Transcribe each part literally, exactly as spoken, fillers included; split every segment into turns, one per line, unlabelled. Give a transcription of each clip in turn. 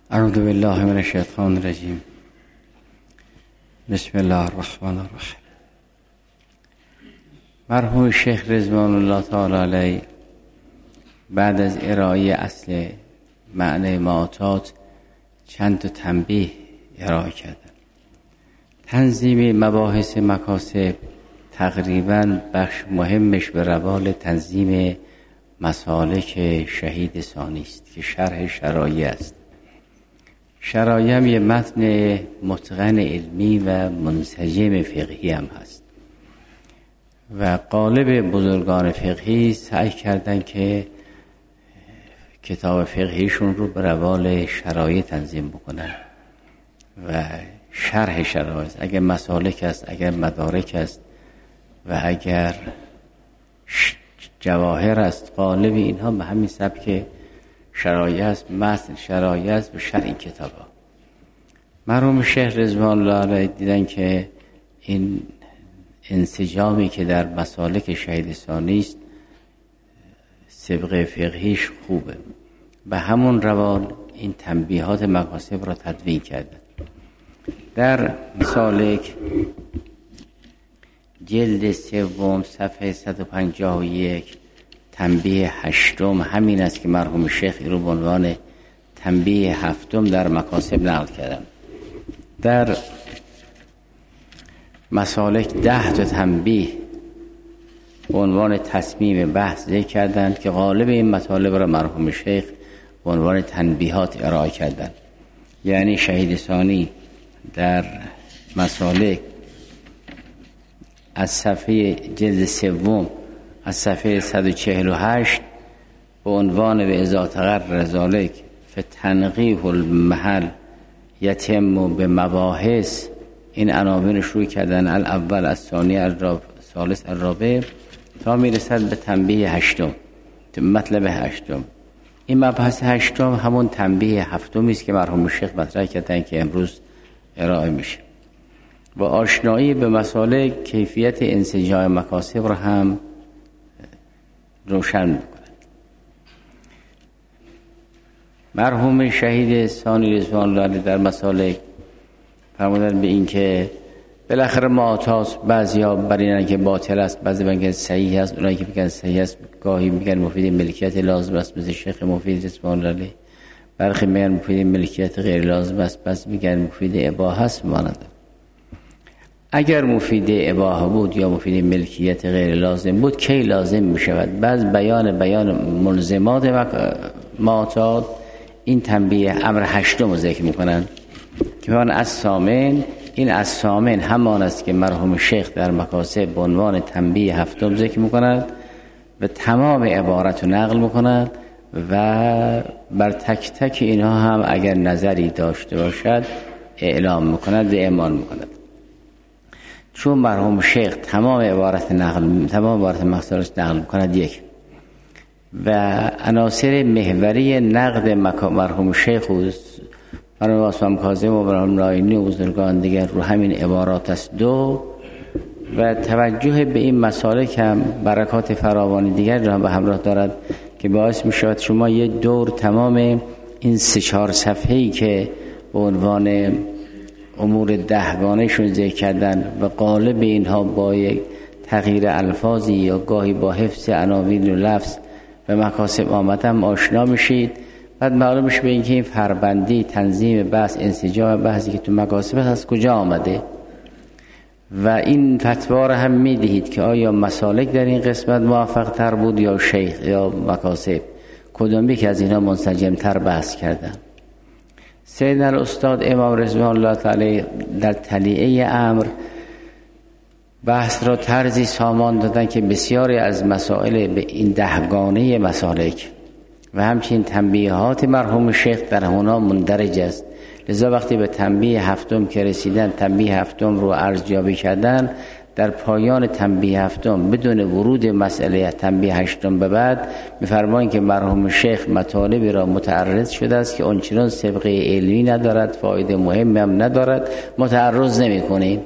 اعوذ بالله من الشیطان الرجیم. بسم الله الرحمن الرحیم. مرحوم شیخ رضوان الله تعالی علیه بعد از ارائه اصل معنی معاطات چند تا تنبیه ارائه کردن. تنظیم مباحث مکاسب تقریبا بخش مهمش به روال تنظیم مسالک شهید ثانی است که شرح شرایع است. شرایع هم یه متن متقن علمی و منسجم فقهی هم هست و غالب بزرگان فقهی سعی کردن که کتاب فقهیشون رو به روال شرایع تنظیم بکنن و شرح شرایع، اگر مسالک است، اگر مدارک است و اگر جواهر است، غالب اینها به همین سبک شرایع است، متن شرایع است به شرح این کتاب ها. مرحوم شیخ رضوان الله علیه دیدن که این انسجامی که در مسالک شهید ثانی است سبق فقهیش خوبه، به همون روال این تنبیهات مکاسب را تدوین کردن. در مسالک جلد سوم صفحه صد و پنجاه و یک تنبیه هشتم همین است که مرحوم شیخ رو به عنوان تنبیه هفتم در مکاسب نقل کردن. در مسالک ده تا تنبیه به عنوان تصمیم بحث ذکر کردند که غالب این مطالب را مرحوم شیخ به عنوان تنبیهات ارائه کردند. یعنی شهید ثانی در مسالک از صفحه جلد سوم از صفحه صد و چهل و هشت به عنوان به ازا تقرر ذالک فتنقیح المحل یتم به مباحث این عناوین شروع کردن، الاول الثانی الثالث الرابع تا میرسد به تنبیه هشتم، مطلب هشتم. این مبحث هشتم همون تنبیه هفتمی است که مرحوم شیخ مطرح کردن که امروز ارائه میشه و آشنایی به مسائل کیفیت انسجام مکاسب را هم روشن میکنه. مرحوم شهید ثانی رضوان الله در مسالک فرمودن به این که بالاخره معاطات بعضیا بر اینن که باطل است، بعضی میگن صحیح است، اونایی که میگن صحیح است گاهی میگن مفید ملکیت لازم است مثل شیخ مفید رضوان الله، برخی میگن مفید ملکیت غیر لازم است، بعضی میگن مفید اباحه است. مانند اگر مفید اباحه بود یا مفید ملکیت غیر لازم بود کی لازم میشود؟ بعض بیان بیان ملزمات معاطات این تنبیه امر هشتم رو ذکر میکنن که من از سامن، این از سامن همان است که مرحوم شیخ در مکاسب به عنوان تنبیه هفتم ذکر میکنند و تمام عبارت رو نقل میکنند و بر تک تک اینها هم اگر نظری داشته باشد اعلام میکنند و اعمال میکنند. چون مرحوم شیخ تمام عبارت نقل تمام عبارت مخصوص نقل میکند یک و عناصر محوری نقد مرحوم شیخ و مرحوم عاصم کاظم و مرحوم ناینی و بزرگان دیگر رو همین عبارات است دو و توجه به این مسالک هم برکات فراوانی دیگر را به همراه دارد که باعث می شود شما یه دور تمام این سه چهار صفحه‌ای که به عنوان امور دهگانه شون ذکر کردن و غالب اینها با یک تغییر الفاظی یا گاهی با حفظ عناوین و لفظ و مکاسب آمدن آشنا میشید. بعد معلوم میشه به اینکه این فربندی تنظیم بحث انسجام بحثی که تو مکاسب هست کجا آمده و این فتوا را هم میدهید که آیا مسالک در این قسمت موفق تر بود یا شیخ یا مکاسب، کدام یک از اینا منسجم تر بحث کردن. سید الاستاد امام رضوان الله تعالی در تلیعه امر بحث را طرزی سامان دادن که بسیاری از مسائل به این دهگانه مسالک و همچنین تنبیهات مرحوم شیخ در هنا مندرج است. لذا وقتی به تنبیه هفتم که رسیدن، تنبیه هفتم رو ارزیابی کردن، در پایان تنبیه هفتم بدون ورود مسئله تنبیه هشتم به بعد می‌فرمایند که مرحوم شیخ مطالبی را متعرض شده است که آنچنان سابقه علمی ندارد، فایده مهمی هم ندارد، متعرض نمی‌کنیم.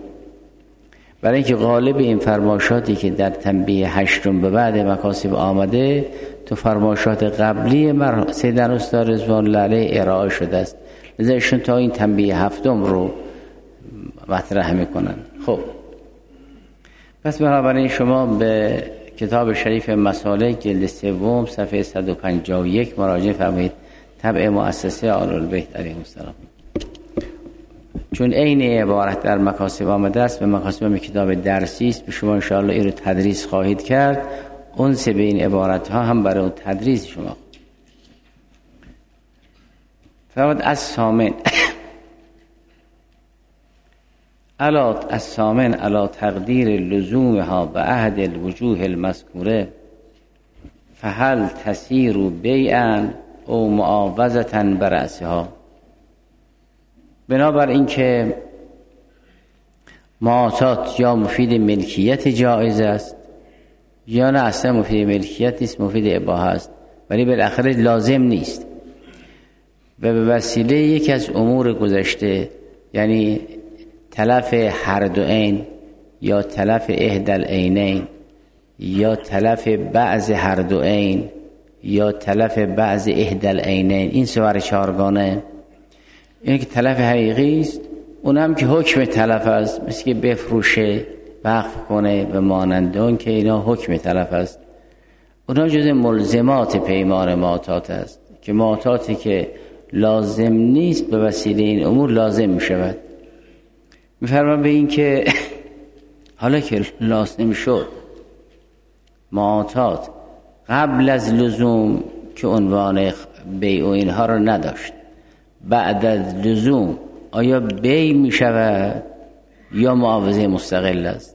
برای اینکه غالب این فرمایشاتی که در تنبیه هشتم به بعد مکاسب آمده تو فرمایشات قبلی مر سیدن استاد رضوان الله علیه ارائه شده است. لذا ایشون تا این تنبیه هفتم رو مطرح میکنن. خب پس بنابراین شما به کتاب شریف مسالک جلد سوم صفحه صد و پنجاه و یک مراجعه فرمایید، تبع مؤسسه آل البیت علیهم السلام. چون عین عبارت در مکاسب آمده است، به مکاسب کتاب درسی است، به شما انشاءالله این رو تدریس خواهید کرد. اون سه به این عبارت ها هم برای تدریس شما. فرمود از سامن علا از سامن علا تقدیر لزومها به عهد الوجوه المذکوره فهل تسیر بیعا او معاوضتا برأسها. بنابر این که معاطات یا مفید ملکیت جایز است یا نه اصلا مفید ملکیت نیست، مفید اباحه است، ولی بالاخره لازم نیست و به وسیله یکی از امور گذشته، یعنی تلف هر دو عین یا تلف احدى العینین یا تلف بعض هر دو عین یا تلف بعض احدى العینین، این سوار چهارگانه، این که تلف حقیقی است، اونم که حکم تلف است، مثل که بفروشه وقف کنه و مانند اون که اینا حکم تلف است. اونا جز ملزمات پیمان معاطات است که معاطاتی که لازم نیست به وسیله این امور لازم می شود. می فرمان به این که حالا که لازم شد معاطات قبل از لزوم که عنوان بیع و اینها رو نداشت، بعد از لزوم آیا بیع می شود یا معاوضه مستقل است؟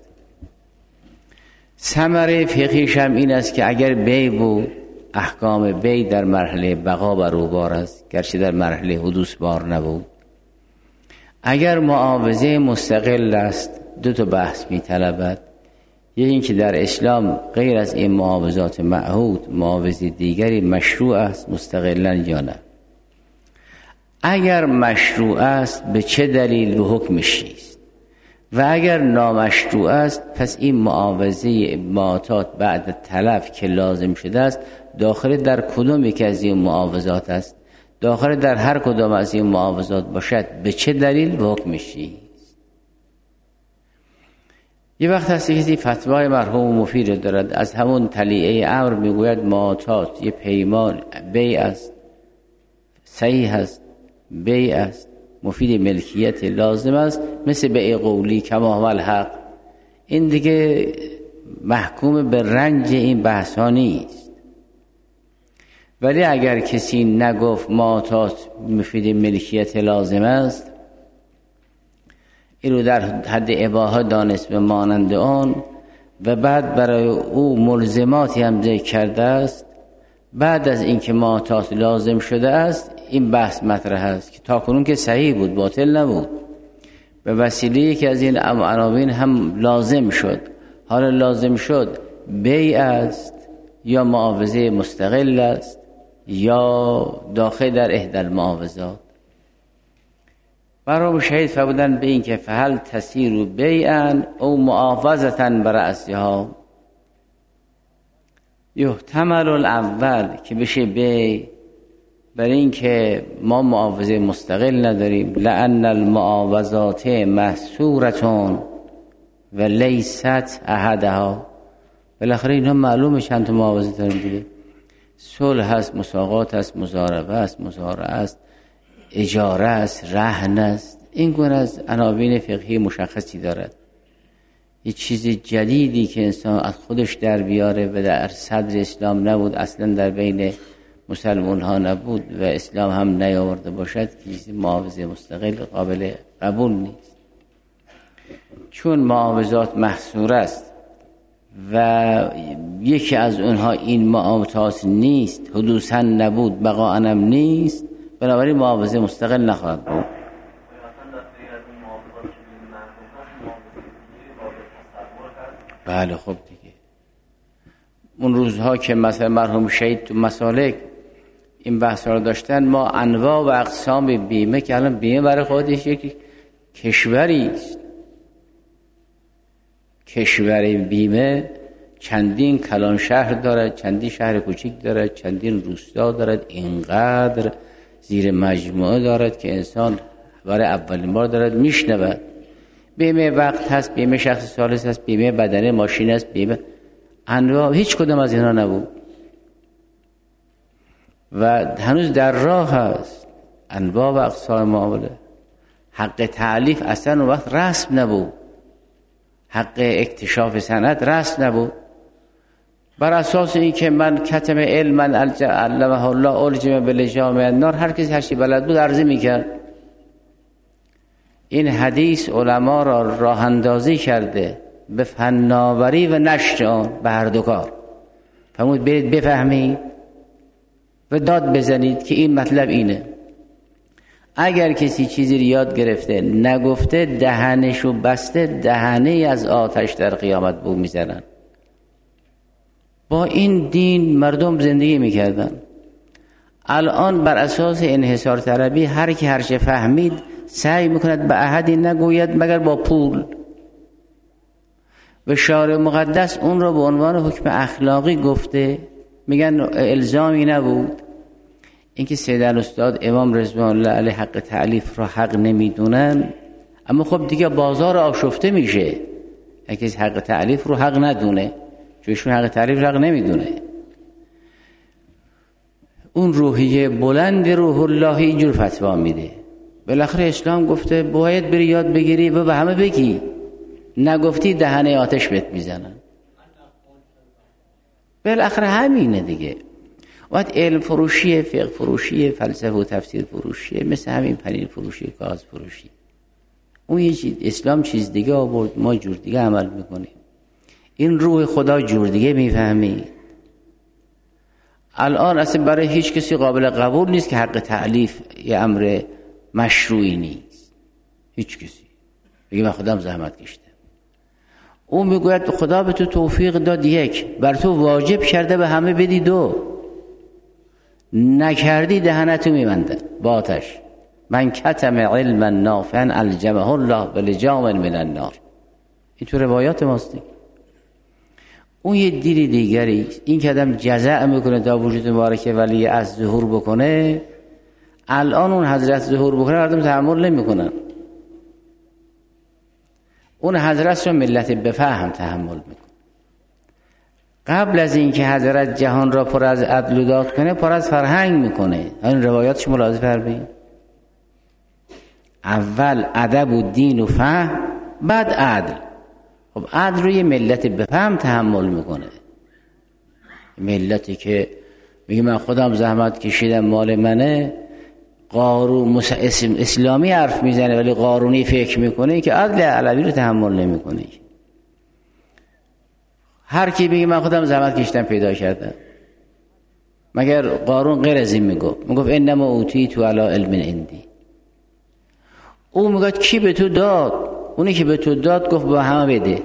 ثمره فقهیش هم این است که اگر بیع بود، احکام بیع در مرحله بقا بر او بار است، گرچه در مرحله حدوث بار نبود. اگر معاوضه مستقل است، دو تا بحث می طلبد. یکی این که در اسلام غیر از این معاوضات معهود معاوضه دیگری مشروع است مستقلا یا نه. اگر مشروع است به چه دلیل و حکمش چیست؟ و اگر نامشروع است پس این معاوضه معاطات بعد تلف که لازم شده است داخل در کدام یکی از این معاوضات است؟ داخل در هر کدام از این معاوضات باشد به چه دلیل و حکمش چیست؟ یه وقت هست کسی فتوای مرحوم مفید دارد، از همون طلیعه امر میگوید معاطات یه پیمان بیع است، صحیح است، بیع است، مفید ملکیت لازم است، مثل بیع قولی کما هو الحق. این دیگه محکوم به رنج این بحث ها نیست. ولی اگر کسی نگفت معاطات مفید ملکیت لازم است، این رو در حد اباحه دانست به مانند آن و بعد برای او ملزماتی هم ذکر کرده است، بعد از اینکه معاطات لازم شده است این بحث مطرح است که تاکنون که صحیح بود، باطل نبود، به وسیله یکی از این عناوین هم لازم شد. حالا لازم شد بیع است یا معاوضه مستقل است یا داخل در احدى المعاوضات. برای شهید فرمودن به این که فهل تسیر بیعا او معاوضتا برأسها. یحتمل الاول که بشه بیع، برای این که ما معاوضه مستقل نداریم، لأن المعاوضات محصورتون و لیست احدها. بالاخره اینا معلومه چند تا معاوضه داریم دیگه، صلح هست، مساقات هست، مضاربه است، مزارعه است، اجاره است، رهن است. این گونه از عناوین فقهی مشخصی دارد. یه چیز جدیدی که انسان از خودش در بیاره و در صدر اسلام نبود، اصلا در بین مسلمان ها نبود و اسلام هم نیاورده باشد، که معاوضه مستقل قابل قبول نیست. چون معاوضات محصور است و یکی از اونها این معاوضات نیست، حدوثا نبود، بقاء هم نیست، بنابراین معاوضه مستقل نخواهد بود. بله خب دیگه اون روزها که مثلا مرحوم شهید تو مسالک این بحث رو داشتن، ما انواع و اقسام بیمه که الان بیمه برای خودش یک کشوری است، کشور بیمه چندین کلان شهر دارد، چندین شهر کوچیک دارد، چندین روستا دارد، اینقدر زیر مجموعه دارد که انسان برای اولین بار دارد میشنود. بیمه وقت هست، بیمه شخص ثالث هست، بیمه بدنه ماشین هست، بیمه انواع، هیچ کدام از اینا نبود و هنوز در راه هست. انواع و اقسام معامله. حق تعلیف اصلا اون وقت رسم نبود، حق اکتشاف سند رسم نبود. بر اساس این که من کتم علم علمه الله الجم بلجام النار، هر کسی هر چی بلد بود عرضه میکرد. این حدیث علما را راه اندازی کرده به فناوری و نشر آن به هر دو کار. فرمود برید بفهمید و داد بزنید که این مطلب اینه. اگر کسی چیزی رو یاد گرفته نگفته، دهنشو بسته، دهنه از آتش در قیامت بو میزنن. با این دین مردم زندگی میکردن. الان بر اساس انحصار طلبی هر کی هر چه فهمید سعی میکند به احدی نگوید مگر با پول. و شارع مقدس اون رو به عنوان حکم اخلاقی گفته، میگن الزامی نبود. اینکه سیدن استاد امام رضوان الله علیه حق تعلیف را حق نمیدونن، اما خب دیگه بازار آشفته میشه اگه حق تعلیف رو حق ندونه، چونشون حق تعلیف حق نمیدونه. اون روحیه بلند روح الله اینجور فتوا میده. بالاخره اسلام گفته باید بری یاد بگیری و به همه بگی، نگفتی دهنه آتش بهت میزنن. بالاخره همینه دیگه. وقت علم فروشی، فقه فروشی، فلسفه و تفسیر فروشی، مثل همین پنیر فروشی، گاز فروشی. اون یه چیز، اسلام چیز دیگه آورد، ما جور دیگه عمل میکنیم. این روح خدا جور دیگه میفهمی. الان اصلا برای هیچ کسی قابل قبول نیست که حق تعلیف یه امر مشروعی نیست. هیچ کسی بگه من خودم زحمت کشیدم. اون میگوید خدا به تو توفیق داد، یک بر تو واجب کرده به همه بدی، دو نکردی دهنتو میبنده با آتش. من کتم علما نافعا الجمه الله بلجام من النار. این تو روایات ماستی. اون یه دیری دیگری، این که آدم جزع میکنه تا وجود مبارک ولی از ظهور بکنه. الان اون حضرت ظهور بکنه مردم تحمل نمیکنن. اون حضرت رو ملت بفهم تحمل میکنه. قبل از این که حضرت جهان را پر از عدل و داد کنه، پر از فرهنگ میکنه. این روایاتش ملاحظه فرمایید. اول ادب و دین و فهم، بعد عدل. خب عدل رو یه ملت بفهم تحمل میکنه. ملتی که میگه من خودم زحمت کشیدم مال منه، قارون اسم اسلامی حرف میزنه ولی قارونی فکر میکنه، که عدل علوی رو تحمل نمیکنه. هر کی بگه من خودم زحمت کشیدم پیدا کردم، مگر قارون غیر از این میگفت؟ میگفت انما اوتیت علی علم عندی. او میگه کی به تو داد؟ اونی که به تو داد گفت با همه بده.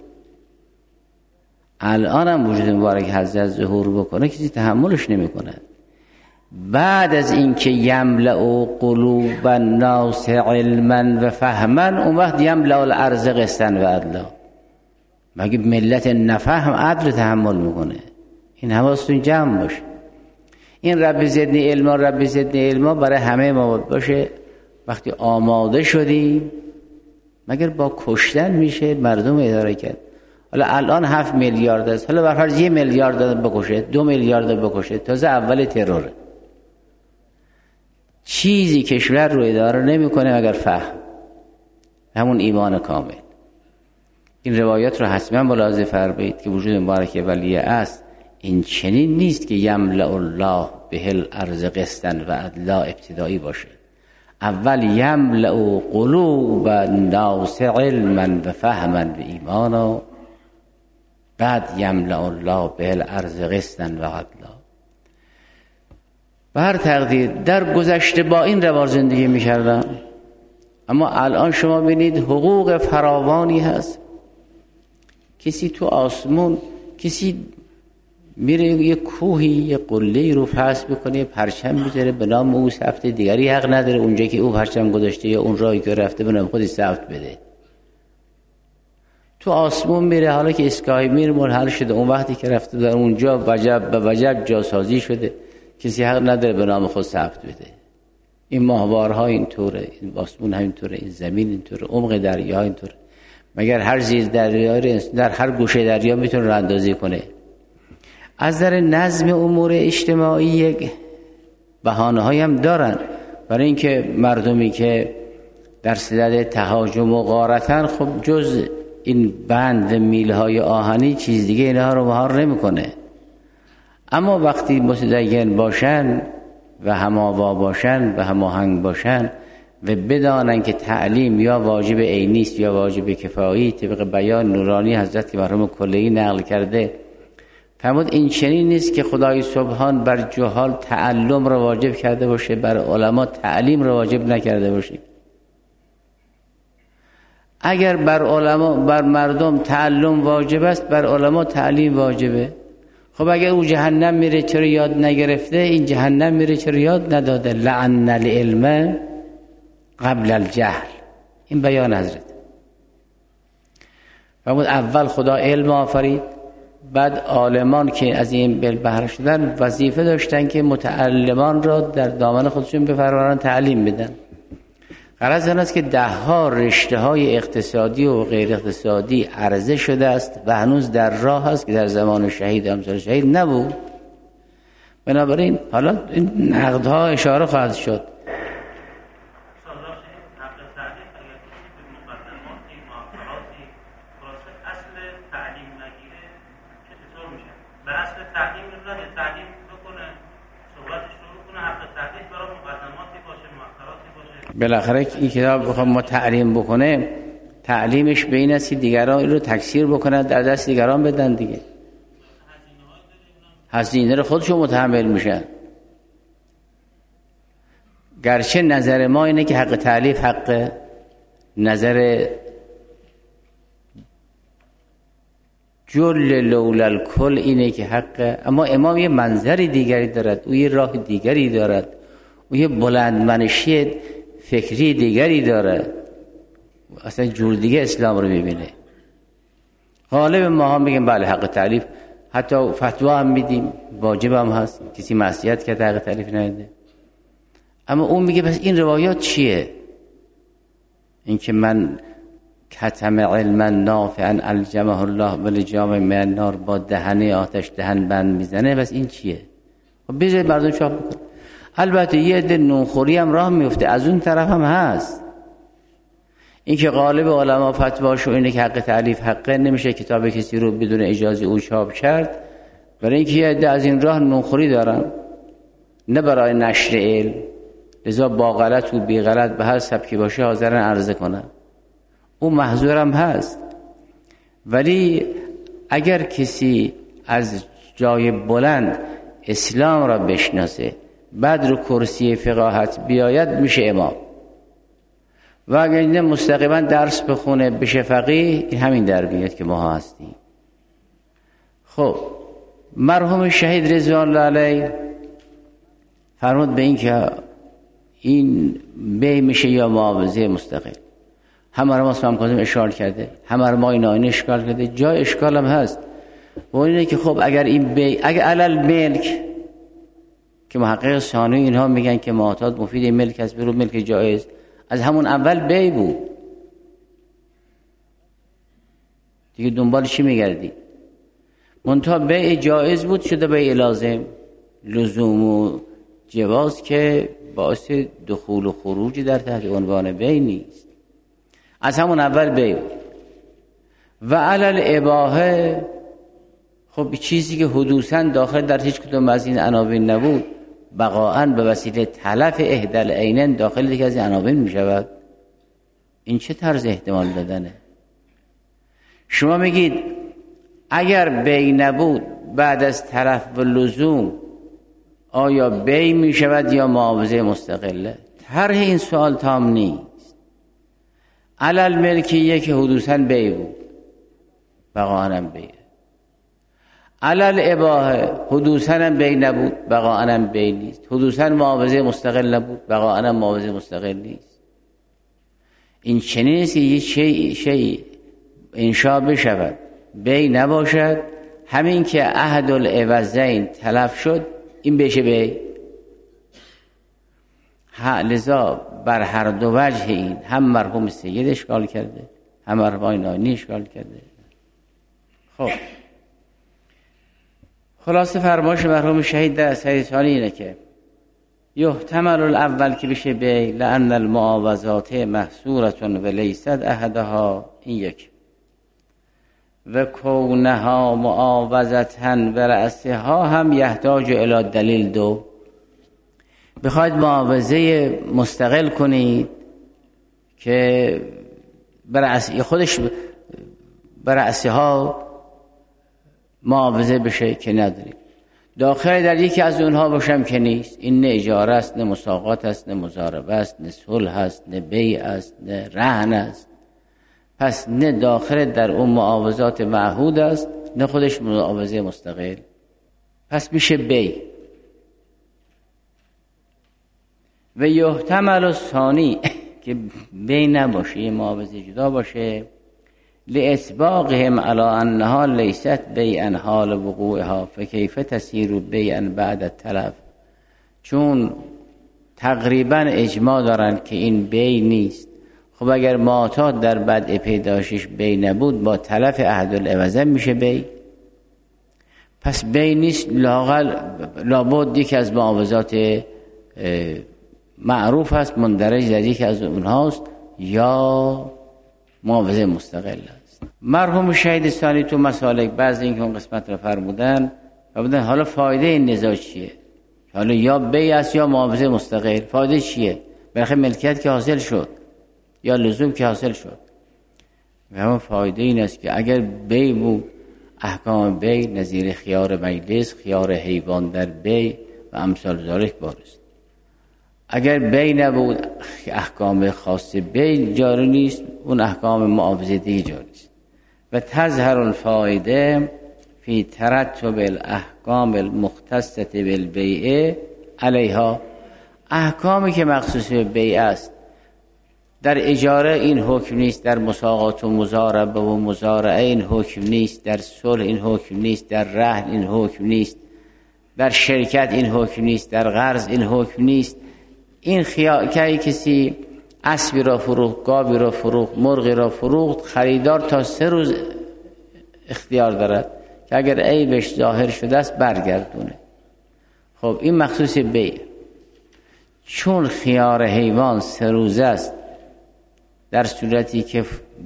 الان هم وجود مبارک حضرت ظهور بکنه کسی تحملش نمیکنه. بعد از اینکه یملأ قلوب الناس علما و فهما، اون وقت یملأ الارض قسطا و عدلا. مگه ملت نفهم عدل تحمل میکنه؟ این حواستون جمع باشه. این رب زدنی علما رب زدنی علما برای همه ما باشه. وقتی آماده شدیم، مگر با کشتن میشه مردم اداره کرد؟ حالا الان هفت میلیارد است، حالا برفرض یه میلیارد بکشه، دو میلیارد بکشه، تازه اول تروره. چیزی کشور رو اداره نمیکنه مگر فهم، همون ایمان کامل. این روایات رو حتما ملاحظه فرمایید که وجود مبارک ولی است این چنین نیست که یملأ الله به الارض قسطا و عدلا ابتدایی باشه. اول یملأ قلوب الناس علما و فهما و ایمانا، بعد یملأ الله به الارض قسطا و عدلا. بر تقدیر در گذشته با این روال زندگی می‌کردم، اما الان شما ببینید حقوق فراوانی هست. کسی تو آسمون، کسی میره یه کوهی یه قله‌ای رو فحص بکنه، پرچم میذاره به نام او، ثبت دیگری حق نداره اونجا که او پرچم گذاشته یا اون راهی که رفته به نام خودش ثبت بده. تو آسمون میره، حالا که اسکای میر منحل شده، اون وقتی که رفته در اونجا وجب به وجب جاسازی شده، کسی حق نداره به نام خود ثبت بده. این ماهوارها اینطوره، این آسمون همینطوره، این زمین اینطوره، عمق دریا اینطوره. مگر هر زیر دریا در هر گوشه دریا میتونه راه اندازی کنه؟ از در نظم امور اجتماعی یک بهانه‌هایی هم دارن برای اینکه مردمی که در صدد تهاجم و غارتن، خب جز این بند میلهای آهنی چیز دیگه اینها رو مهار نمیکنه. اما وقتی متدین باشن و هماوا باشن و هماهنگ باشن و بدانن که تعلیم یا واجب عینی است یا واجب کفایی، طبق بیان نورانی حضرت که مرحوم کلهی نقل کرده، فرمود این چنین نیست که خدای سبحان بر جهال تعلم را واجب کرده باشه، بر علما تعلیم را واجب نکرده باشه. اگر بر علما بر مردم تعلم واجب است، بر علما تعلیم واجبه. خب اگر او جهنم میره چرا یاد نگرفته؟ این جهنم میره چرا یاد نداده؟ لعن العلم قبل الجهل. این بیان حضرت. فرمود اول خدا علم آفرید، بعد عالمان که از این علم بهره شدن وظیفه داشتن که متعلمان را در دامن خودشون بفرمانن، تعلیم بدن. غرض آن است که ده ها رشته های اقتصادی و غیر اقتصادی عرضه شده است و هنوز در راه است که در زمان شهید امثال شهید نبود. بنابراین حالا این نقدها اشاره خواهد شد. بالاخره این کتاب بخوام ما تعلیم بکنه، تعلیمش به این است که دیگران رو تکثیر بکنن، در دست دیگران بدن دیگه. هزینه رو خودشون متحمل میشن. گرچه نظر ما اینه که حق تالیف حق، نظر جل لولا الکل اینه که حق، اما امام یه منظری دیگری دارد، او یه راه دیگری دارد، او یه بلندمنشی فکری دیگری داره، اصلا جور دیگه اسلام رو میبینه. غالب ما هم میگیم بله حق تالیف، حتی فتوا هم میدیم، واجب هم هست، کسی معصیت کرده حق تالیف نده. اما اون میگه بس این روایات چیه؟ این که من کتم علما نافعا الجمه الله ولجام من النار، با دهنه آتش دهن بند میزنه، بس این چیه؟ خب بذارید مردم چاپ بکن. البته یه عده نونخوری هم راه میفته، از اون طرف هم هست. این که غالب علما فتواشو اینه که حق تالیف حقه، نمیشه کتاب کسی رو بدون اجازه او چاپ کرد، برای اینکه یه عده از این راه نونخوری دارن، نه برای نشر علم، لذا با غلط و بی غلط به هر سبکی باشه حاضرن عرضه کنن. اون محظورم هست. ولی اگر کسی از جای بلند اسلام را بشناسه، بعد رو کرسی فقاهت بیاید، میشه امام. و اگر این مستقیما درس بخونه بشه فقیه، این همین در بیاد که ما هستیم. خب مرحوم شهید رضوان الله علیه فرمود به این که این بی میشه یا معاوضه مستقل. همه رو ما اسمم کازم اشکال کرده، همه رو ما این آینه اشکال کرده، جای اشکال هم هست. و اینه که خب اگر این بی، اگر علل ملک که محقق ثانی اینها میگن که معتاد مفید ملک است، برو ملک جایز، از همون اول بی بود دیگه، دنبال چی میگردی؟ منتها بی جایز بود، شده بی لازم، لزوم و جواز که باعث دخول و خروج در تحت عنوان بی نیست، از همون اول بی بود. و علل اباحه، خب چیزی که حدوثاً داخل در هیچ کدوم از این عناوین نبود، بقاءً به وسیله تلف احدل عینین داخل یکی از این عناوین می شود. این چه طرز احتمال دادنه؟ شما میگید اگر بی نبود بعد از طرف و لزوم آیا بی می شود یا معاوضه مستقله؟ طرح این سوال تام نیست. علل ملکیه که حدوثاً بی بود، بقاءً هم بیه. علل اباحه حدوثاً هم بی نبود، بقاءً هم بی نیست. حدوثاً معاوضه مستقل نبود، بقاءً هم معاوضه مستقل نیست. این چنین است که یه شیء شیء انشاء بشود بی نباشد، همین که عهد العوضین تلف شد این بشه بی. لذا بر هر دو وجه این هم مرحوم سید اشکال کرده هم مرحوم آقای ناینی اشکال کرده. خب خلاصه فرمایش مرحوم شهید در اثر ثانی اینه که یحتمل الاول که بشه بی لأن المعاوضات محصورة و لیست احدها، این یک، و کونها معاوضتن و رأسها هم یحتاج الی دلیل دو. بخواید معاوضه مستقل کنید که برأسی خودش برأسها معاوضه بشه که نداریم، داخل در یکی از اونها باشم که نیست. این نه اجاره است، نه مساقات است، نه مضاربه است، نه صلح است، نه بیع است، نه رهن است. پس نه داخل در اون معاوضات معهود است، نه خودش معاوضه مستقل. پس میشه بی. و یحتمل الثانی که بی نباشه، یه معاوضه جدا باشه، لاسباقهم علی انها لیست بیعا حال وقوعها فکیف تسیر بیعا بعد التلف. چون تقریبا اجماع دارن که این بی نیست. خب اگر معاطات در بدء پیداشش بی نبود، با تلف عهد العوضین میشه بی. پس بی نیست، لااقل لابد یکی از معاوضات معروف است، مندرج در یکی از اونهاست، یا معاوضه مستقل است. مرحوم شهید ثانی تو مسالک بعضی این که اون قسمت رو فرمودن و بودن حالا فایده این نزاع چیه؟ حالا یا بی است یا معاوضه مستقل، فایده چیه؟ برخی ملکیت که حاصل شد یا لزوم که حاصل شد. و همون فایده این است که اگر بی بود، احکام بی نظیر خیار مجلس، خیار حیوان در بی و امثال ذالک بارست. اگر بی نبود، احکام خاص بی جاری نیست، اون احکام معاوضه دیگه جاری است. و تظهر الفایده فی ترتب الاحکام المختصة بالبیع علیها. احکامی که مخصوص به بیع است، در اجاره این حکم نیست، در مساقات و مضاربه و مزارعه این حکم نیست، در صلح این حکم نیست، در رهن این حکم نیست، در شرکت این حکم نیست، در قرض این حکم نیست. این خیال که کسی اسبی را فروخت، گاوی را فروخت، مرغی را فروخت، خریدار تا سه روز اختیار دارد که اگر عیبش ظاهر شده است برگردونه. خب این مخصوص بیع. چون خیار حیوان سه روزه است، در صورتی که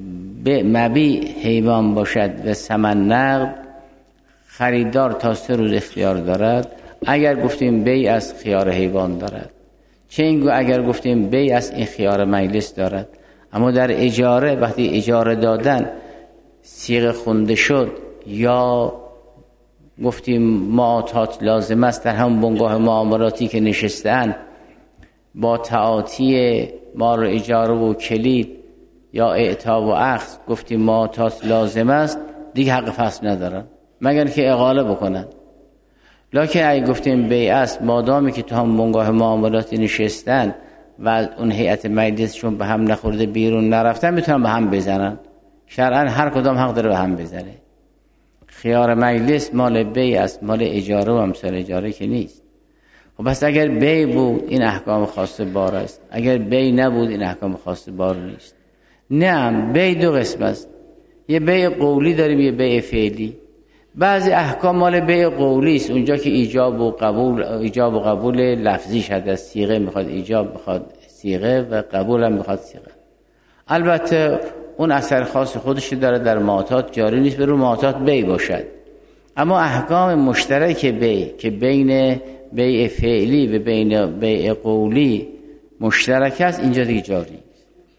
مبیع حیوان باشد و ثمن نقد، خریدار تا سه روز اختیار دارد. اگر گفتیم بیع از خیار حیوان دارد، چنگو اگر گفتیم بیع از این خیار مجلس دارد. اما در اجاره وقتی اجاره دادن صیغه خونده شد یا گفتیم معاطات لازم است، در هم بنگاه معاملاتی که نشستن با تعاطی مال اجاره و کلید یا اعطا و اخذ گفتیم معاطات لازم است، دیگه حق فصل ندارن مگر که اقاله بکنن. لکن اگه گفتیم بیع است، مادامی که تو هم بنگاه معاملاتی نشستن و اون هیئت مجلسشون به هم نخورده بیرون نرفتن، میتونن به هم بزنن. شرعا هر کدام حق داره به هم بزنه. خیار مجلس مال بیع است، مال اجاره و امثال اجاره که نیست. خب پس اگر بیع بود این احکام خاص بار است، اگر بیع نبود این احکام خاص بار نیست. نه، بیع دو قسم است. یه بیع قولی داریم، یه بیع فعلی. بعضی احکام مال بیع قولی است، اونجا که ایجاب و قبول ایجاب و قبول لفظی شده است، صیغه میخواد ایجاب، میخواد صیغه و قبول هم میخواد صیغه. البته اون اثر خاص خودش داره، در معاطات جاری نیست، به رو معاطات بیع باشد. اما احکام مشترک بیع که بین بیع فعلی و بین بیع قولی مشترک است، اینجا دیگه جاری است.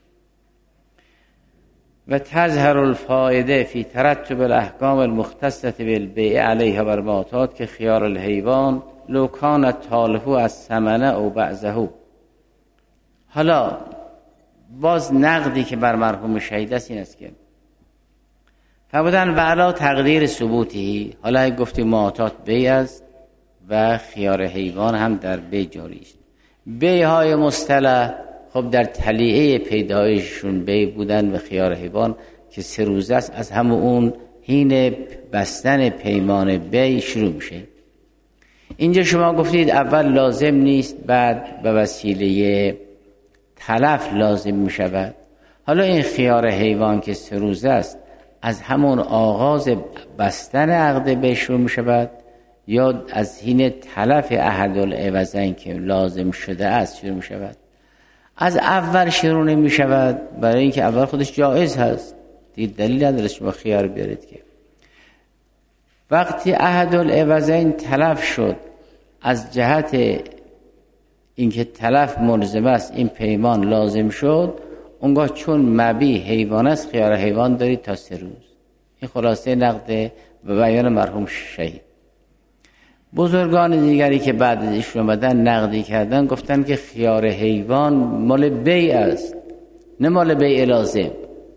و تظهر الفائده فی ترتب الاحکام المختصة بالبیع علیها بر معاطات که خیار الحیوان لو کان تالفو از ثمنه او بعضه. حالا باز نقدی که بر مرحوم شهید است این است که فرمودن و علا تقدیر ثبوتی. حالا گفتیم معاطات بیع است و خیار حیوان هم در بیع جاری است. بیع های مصطلح خب در تلیعه پیدایششون بیع بودن و خیار حیوان که سه روزه است از همون اون حین بستن پیمان بی شروع میشه. اینجا شما گفتید اول لازم نیست، بعد به وسیله تلف لازم میشود. حالا این خیار حیوان که سه روزه است از همون آغاز بستن عقد بی شروع میشود یا از حین تلف احدالعوضین که لازم شده است شروع میشود؟ از اول شروع نمیشود، برای اینکه اول خودش جایز هست، دیگه دلیل نداره شما خیار بیارید. که وقتی احدالعوضین تلف شد از جهت اینکه تلف ملزم است، این پیمان لازم شد، اونگاه چون مبی حیوان است خیار حیوان دارید تا سه روز. این خلاصه نقد و بیان مرحوم شهید. بزرگان دیگری که بعد از ایشون اومدن نقدی کردن گفتن که خیار حیوان مال بیع است، نه مال بیع لازم.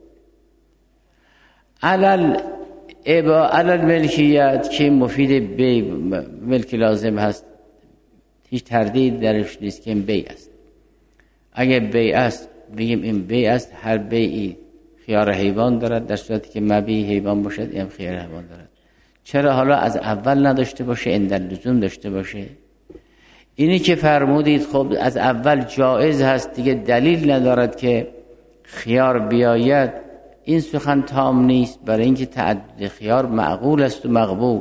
علل ابا علل ملکیت که مفید بیع ملک لازم هست، هیچ تردید درش نیست که این بیع است. اگه بیع است بگیم این بیع است، هر بیعی خیار حیوان دارد، در صورتی که مبی حیوان باشد این خیار حیوان دارد. چرا حالا از اول نداشته باشه، این در لزوم داشته باشه؟ اینی که فرمودید خب از اول جایز هست، دیگه دلیل ندارد که خیار بیاید، این سخن تام نیست، برای اینکه تعدد خیار معقول است و مقبول.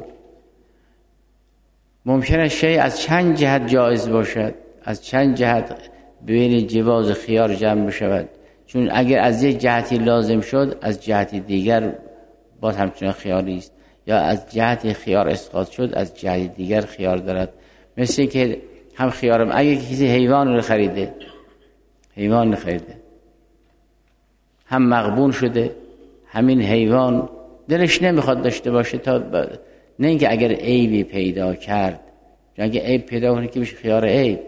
ممکنه شیء از چند جهت جایز باشد، از چند جهت بین جواز خیار جمع بشود، چون اگر از یک جهتی لازم شد از جهتی دیگر باز همچنان خیاری است، یا از جهت خیار اسقاط شد از جهت دیگر خیار دارد. مثل که هم خیارم اگه کسی حیوان رو خریده، حیوان رو خریده هم مغبون شده، همین حیوان دلش نمیخواد داشته باشه، تا ب... نه اینکه اگر عیبی پیدا کرد، چون اگه عیب پیدا کنه که میشه خیار عیب،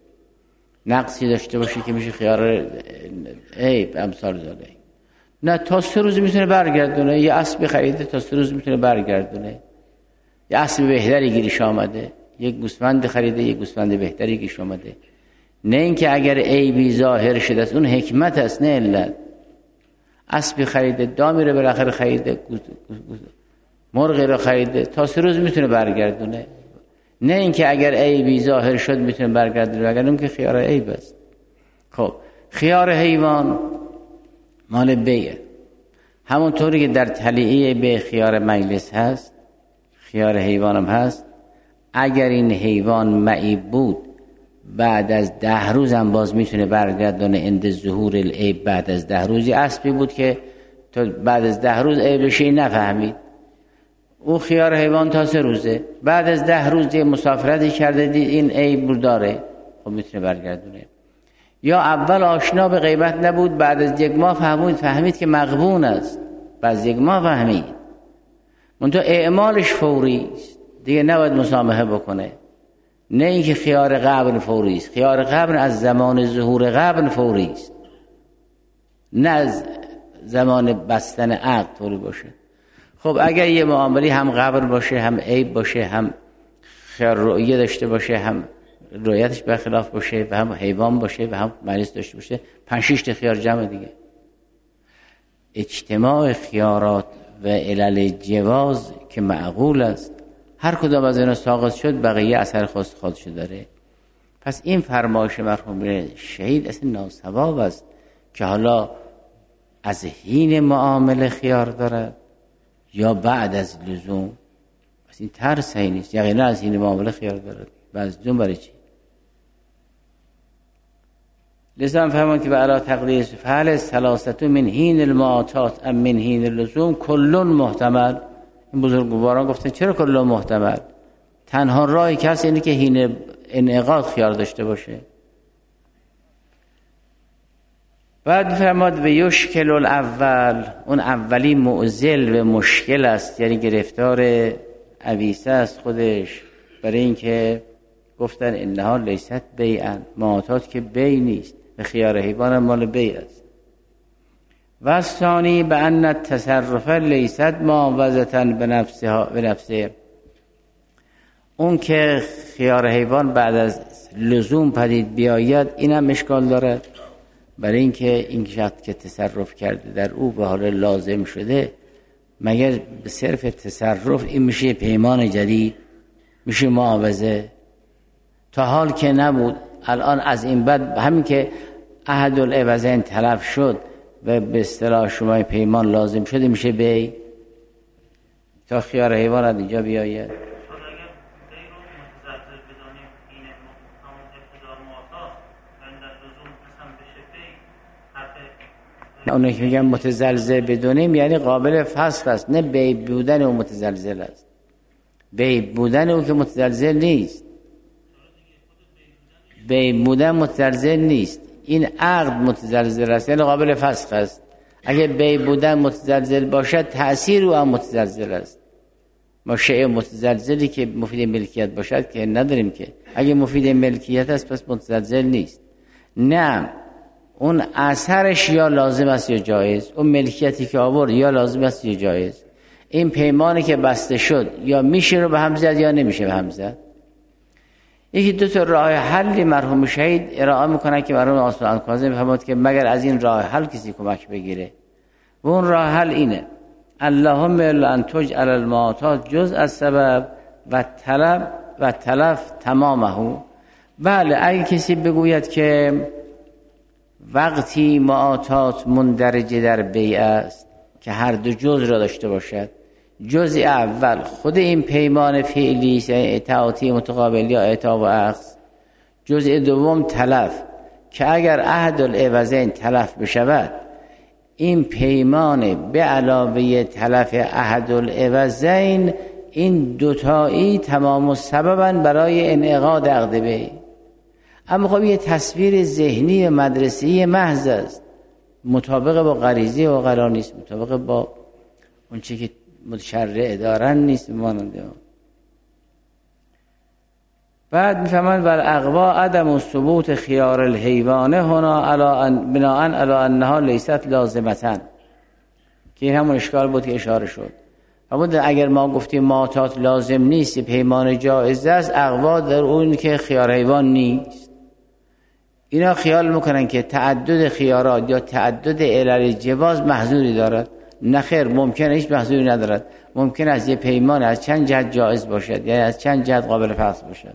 نقصی داشته باشه که میشه خیار عیب، امثال ذالک. نه، تا سه روز میتونه برگردونه. یه اسب خریده تا سه روز میتونه برگردونه، یه اسب بهتری گیرش آمده، یک گوسفند خریده یک گوسفند بهتری گیرش آمده. نه اینکه اگر عیبی ظاهر شده است، اون حکمت است نه علت. اسب خریده، دامی رو بالاخره خریده، مرغی رو خریده، تا سه روز میتونه برگردونه. نه اینکه اگر عیبی ظاهر شد میتونه برگردونه، اگر اون که خیار عیب است. خب خیار حیوان مال بیعه، همونطوری که در طلیعه به خیار مجلس هست، خیار حیوان هم هست. اگر این حیوان معیب بود بعد از ده روز هم باز میتونه برگردونه اند ظهور العیب. بعد از ده روزی اسبی بود که تا بعد از ده روز عیبشی نفهمید، او خیار حیوان تا سه روزه، بعد از ده روز مسافرتی کرده دید این عیب داره، خب میتونه برگردونه. یا اول آشنا به غیبت نبود، بعد از یک ماه فهمید فهمید که مغبون است، بعد از یک ماه فهمید، منتها اعمالش فوری است، دیگه نباید مسامحه بکنه. نه اینکه خیار قبل فوری است، خیار قبل از زمان ظهور قبل فوری است، نه از زمان بستن عقد فوری باشه. خب اگر یه معاملی هم قبل باشه، هم عیب باشه، هم خیار رؤیه داشته باشه، هم رؤیتش برخلاف باشه، و هم حیوان باشه و هم مجلس داشته باشه، پنج شش تا خیار جمع دیگه. اجتماع خیارات و علل جواز که معقول است، هر کدام از اینا ساقط شد بقیه اثر خاص خودش داره. پس این فرمایش مرحوم شهید اصلا ناصواب است که حالا از حین معامله خیار دارد یا بعد از لزوم. پس این طرح صحیح نیست. یقینا از حین معامله خیار دارد، بعد از لزوم برای چی؟ لذا فرمان که به علا تقدیر فعل ثلاثه من حین المعاطات ام من حین اللزوم کلون محتمل. این بزرگواران گفتن چرا کلون محتمل؟ تنها راهی که هست اینه که حین انعقاد خیار داشته باشه. بعد فرماد و یشکل الاول، اون اولی معضل و مشکل است، یعنی گرفتار عویسه است خودش، برای اینکه گفتن انها لیست بیعن، معاطات که بیع نیست و خیار حیوان مال بیع است. و ثانی به ان التصرف لیست معاوضة بنفسها بنفسه، اون که خیار حیوان بعد از لزوم پدید بیاید اینم اشکال دارد. برای اینکه این شخص که تصرف کرده در او به حال لازم شده، مگر به صرف تصرف این میشه پیمان جدید، میشه معاوضه؟ تا حال که نبود، الان از این بعد همین که احد العوضین تلف شد و به اصطلاح شما پیمان لازم شده، میشه بی. تا خیار حیوان از اینجا بیاید اونو که میگن متزلزل بدونیم یعنی قابل فسخ است، نه بی بودن او متزلزل است. بی بودن او که متزلزل نیست، بی بودن متزلزل نیست، این عقد متزلزل است یعنی قابل فسخ است. اگه بی بودن متزلزل باشد تأثیر او هم متزلزل است. ما شیء متزلزلی که مفید ملکیت باشد که نداریم که. اگه مفید ملکیت است پس متزلزل نیست. نه، اون اثرش یا لازم است یا جایز، اون ملکیتی که آورد یا لازم است یا جایز. این پیمانی که بسته شد یا میشه رو به هم زد یا نمیشه به هم زد. یکی دو تا راه حل مرحوم شهید ارائه میکنه که مرحوم آصف کاظمی میفرماد که مگر از این راه حل کسی کمک بگیره، و اون راه حل اینه: اللهم الا ان تجعل المعاطات جزء از سبب و طلب و تلف تمامه. بله، اگه کسی بگوید که وقتی معاطات مندرجه در بیع است که هر دو جزء را داشته باشد، جزء اول خود این پیمان فعلی است یعنی اطاعتی متقابل یا اطاع و اخذ، جزء دوم تلف که اگر احد العوضین تلف بشود، این پیمان به علاوه تلف احد العوضین این دوتایی تمام سببا برای انعقاد عقد بیع. اما خب یه تصویر ذهنی و مدرسه‌ای محض است، مطابق با غریزه و قرار نیست، مطابق با اون چی که متشرع دارن نیست. ماننده بعد میفهمند بر اقوا عدم ثبوت خیار الحیوان هنا علا ان بناء علی انها لیست لازمتن، که این همون اشکال بود که اشاره شد. فرمود اگر ما گفتیم معاطات لازم نیست، پیمان جایز است، اقوا در اون که خیار حیوان نیست. اینا خیال میکنن که تعدد خیارات یا تعدد علل جواز محظوری دارد. نخیر، ممکنه هیچ محظوری ندارد. ممکن است یه پیمان از چند جهت جایز باشد، یعنی از چند جهت قابل فسخ باشد.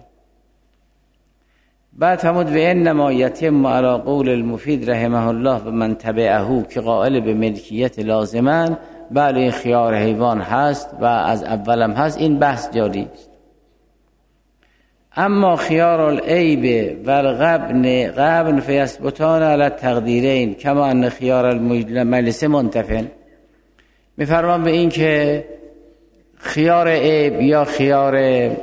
بعد فرمود و انما یتم علی قول المفید رحمه الله و من تبعه که قائل به ملکیت لازمن. بله، این خیار حیوان هست و از اولم هست، این بحث جاری است. اما خیار العیب و الغبن غبن فیثبتان علی التقدیرین کما ان خیار المجلس منتفن. میفرمان به این که خیار عیب یا خیار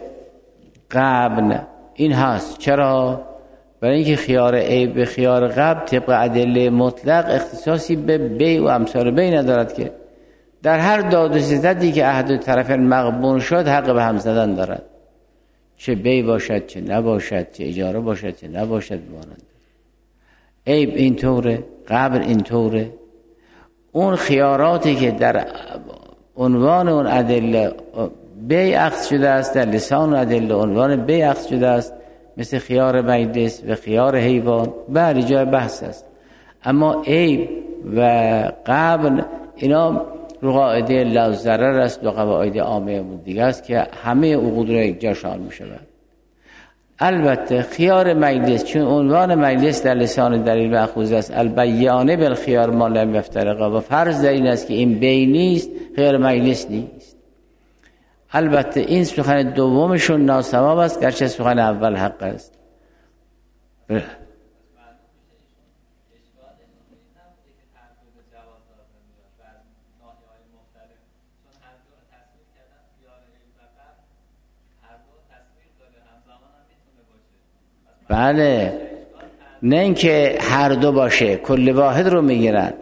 غبن این هست. چرا؟ برای اینکه خیار عیب به خیار غبن طبق ادله مطلق اختصاصی به بیع و امثال بیع ندارد، که در هر داد و ستدی که احد طرفین مغبون شد حق به هم زدن دارد، چه بیع باشد چه نباشد، چه اجاره باشد چه نباشد. بمانند عیب این طوره، غبن این طوره. اون خیاراتی که در عنوان اون ادله بیع اخذ شده است، در لسان ادله عنوان بیع اخذ شده است، مثل خیار مجلس و خیار حیوان، بله جای بحث است. اما عیب و غبن اینا رو قاعده لا ضرر است و قواعد عامه دیگه است که همه عقود را یک جا شامل می‌شود. البته خیار مجلس چون عنوان مجلس در لسان دلیل مأخوذ است، البیانه بالخیار ما لم یفترقا، و فرض در این است که این بی نیست، خیار مجلس نیست. البته این سخن دومشون ناصواب است، گرچه سخن اول حق است. بله، نه اینکه هر دو باشه، کل واحد رو میگیرن.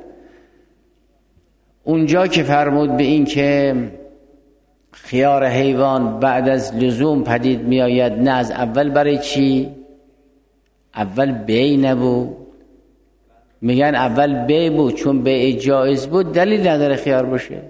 اونجا که فرمود به این که خیار حیوان بعد از لزوم پدید می آید، نه از اول برای چی؟ اول بیع نبود. میگن اول بیع بود، چون بیع جایز بود دلیل نداره خیار باشه.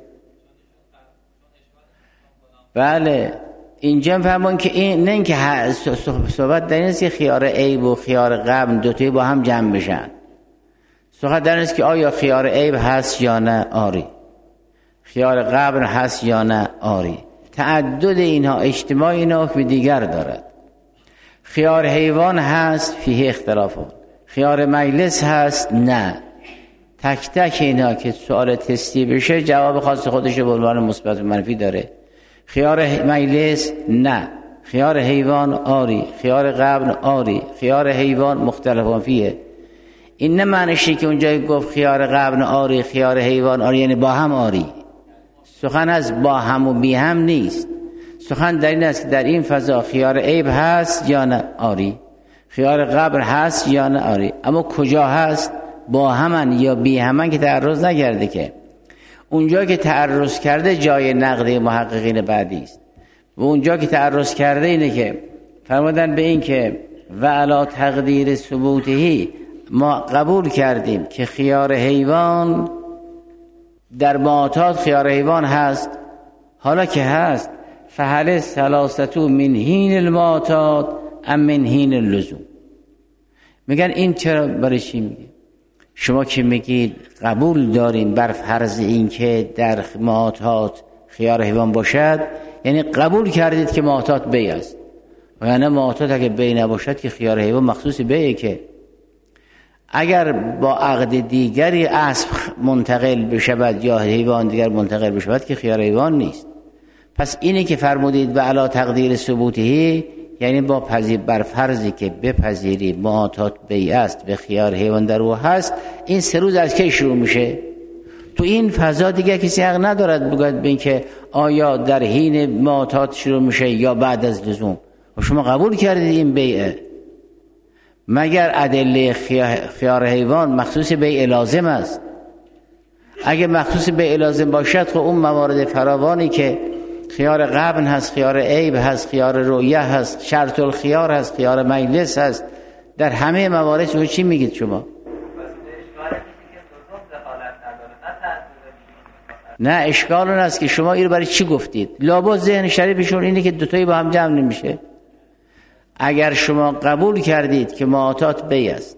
بله، اینجا فهمون که این نه اینکه صحبت در این است که خیار عیب و خیار غبن دوتایی با هم جمع بشن. سخن در است که آیا خیار عیب هست یا نه؟ آری. خیار قبل هست یا نه؟ آری. تعدد اینها اجتماع اینها حکم دیگر دارد. خیار حیوان هست، فیه اختلافات. خیار مجلس هست، نه. تک تک اینها که سوال تستی بشه جواب خاص خودش به عنوان مثبت و منفی داره. خیار مجلس نه، خیار حیوان آری، خیار قبل آری، خیار حیوان مختلفان فیه. این نه معنیشه که اونجا گفت خیار قبل آری خیار حیوان آری یعنی با هم آری. سخن از با هم و بی هم نیست. سخن در این است که در این فضا خیار عیب هست یا نه؟ آری. خیار قبل هست یا نه؟ آری. اما کجا هست؟ با همن یا بی همن که تعرض نکرده. که اونجا که تعرض کرده جای نقد محققین بعدی است و اونجا که تعرض کرده اینه که فرمودن به این که و علی تقدیر ثبوتهی ما قبول کردیم که خیار حیوان در معتاد خیار حیوان هست. حالا که هست فهل ثلاثتو من حین المعتاد ام من حین اللزوم. میگن این چرا برای چی میگه؟ شما که میگید قبول داریم بر فرض این که در معتاد خیار حیوان باشد، یعنی قبول کردید که معتاد بی است. و یعنی معتاد اگه بی نباشد که خیار حیوان مخصوص بیه. که اگر با عقد دیگری اسب منتقل بشود یا حیوان دیگر منتقل بشود که خیار حیوان نیست. پس اینی که فرمودید و علی تقدیر ثبوتهی یعنی با پذیر بر فرضی که بپذیری معتاد بی است به خیار حیوان در او هست. این سه روز از کی شروع میشه؟ تو این فضا دیگه کسی حق ندارد بگوید به این که آیا در حین معتاد شروع میشه یا بعد از لزوم. و شما قبول کردید این بیعه. مگر ادله خیار حیوان مخصوص بیع لازم است؟ اگه مخصوص بیع لازم باشد خب اون موارد فراوانی که خیار قبل هست، خیار عیب هست، خیار رویه هست، شرط الخیار هست، خیار مجلس هست، در همه موارد رو چی میگید شما؟ نه اشکال اون است که شما این رو برای چی گفتید؟ لابد ذهن شریفشون اینه که دوتایی با هم جمع نمیشه. اگر شما قبول کردید که معتاد بی است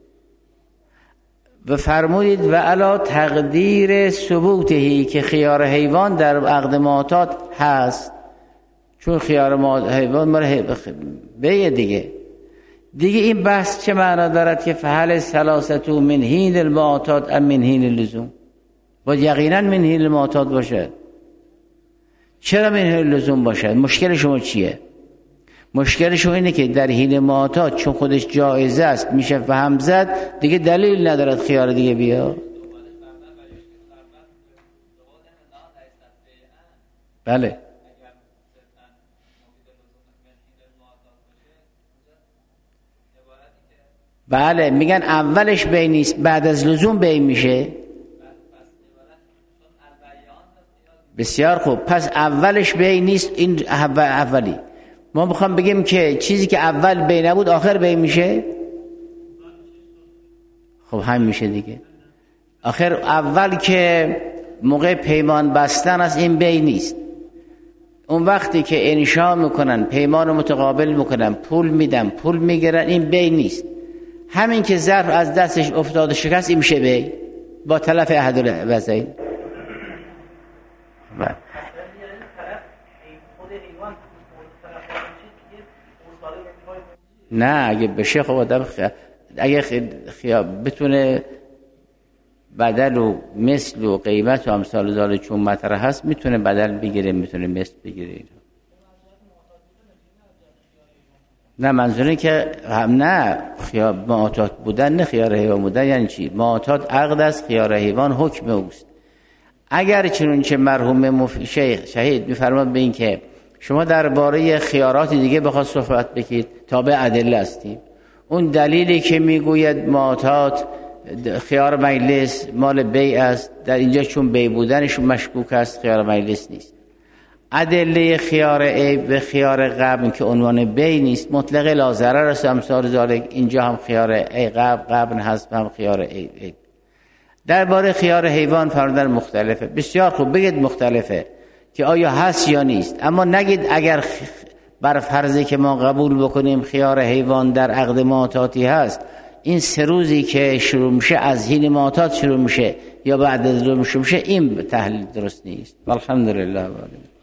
و فرمودید و علا تقدیر ثبوتهی که خیار حیوان در عقد معتاد هست، چون خیار حیوان مال بیه دیگه دیگه این بحث چه معنا دارد که فهل ثلاثتو من حین المعتاد ام من حین اللزوم؟ باید یقینا من حین المعتاد باشد. چرا من حین اللزوم باشد؟ مشکل شما چیه؟ مشکل شما اینه که در حین معتاد چون خودش جایزه است میشه فهم زد، دیگه دلیل ندارد خیار دیگه بیا. بله بله میگن اولش بی نیست بعد از لزوم بی میشه. بسیار خوب، پس اولش بی نیست. این اولی ما میخوام بگیم که چیزی که اول بی نبود آخر بی میشه. خب همین میشه دیگه. آخر اول که موقع پیمان بستن است این بی نیست. اون وقتی که انشا میکنن پیمان متقابل میکنن پول میدن پول میگیرن این بی نیست. همین که ظرف از دستش افتاد و شکست این میشه بی با تلف احد الوضعین. نه اگه بشه خب آدم خ... اگه خ... بتونه بدل و مثل و قیمت و امثال ذال چون مطرح هست میتونه بدل بگیره میتونه مثل بگیره. نه منظوره که هم نه خیار معتاد بودن نه خیار حیوان بودن. یعنی چی؟ معتاد عقد است، خیار حیوان حکم اوست. اگر چنانچه مرحوم مف... شیخ شهید میفرماد به این که شما درباره خیارات دیگه بخواد صحبت بکنید تابع ادله هستیم. اون دلیلی که میگوید معتاد خیار مجلس مال بی است در اینجا چون بی بودنش مشکوک است خیار مجلس نیست. ادله خیار عیب و خیار قبل که عنوان بی نیست مطلق لا ضرر است امثال ذالک. اینجا هم خیار عیب قبل قبل هست هم خیار عیب. درباره خیار حیوان فرمودن مختلفه. بسیار خوب بگید مختلفه که آیا هست یا نیست، اما نگید اگر بر فرضی که ما قبول بکنیم خیار حیوان در عقد معتادی هست این سه روزی که شروع میشه از حین معتاد شروع میشه یا بعد از ظهر شروع میشه، این تحلیل درست نیست. الحمدلله.